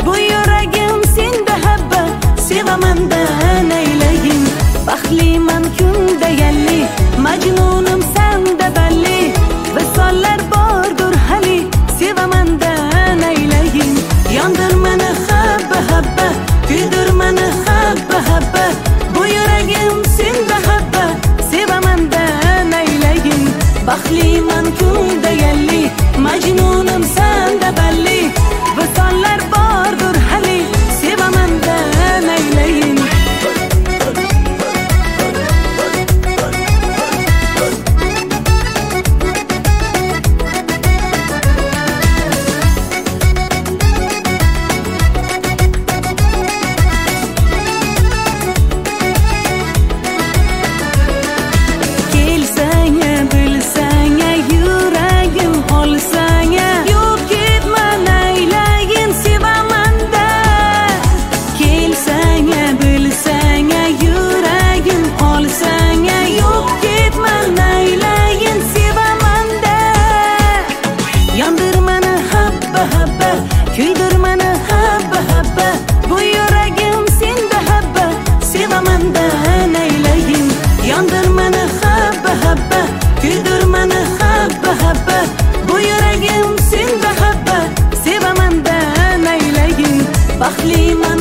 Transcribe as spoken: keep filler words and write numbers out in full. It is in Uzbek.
Bu yuragim senda habba, sevamandan aylayin. Baxtliman kunda yalli, majnunum senda balli. Visollar bordur hali, sevamandan aylayin. Yondir meni habba habba, kuydir meni habba habba. Bu yuragim senda habba, sevamandan aylayin. Baxtliman kunda yalli, majnunum senda balli. Visollar bordur hali, sevamandan aylayin. Kuydir meni habba habba, bu yuragim senda habba, sevamandan aylayin. Yondir meni habba habba, kuydir meni habba habba. Bu yuragim senda habba, sevamandan aylayin. Baxtliman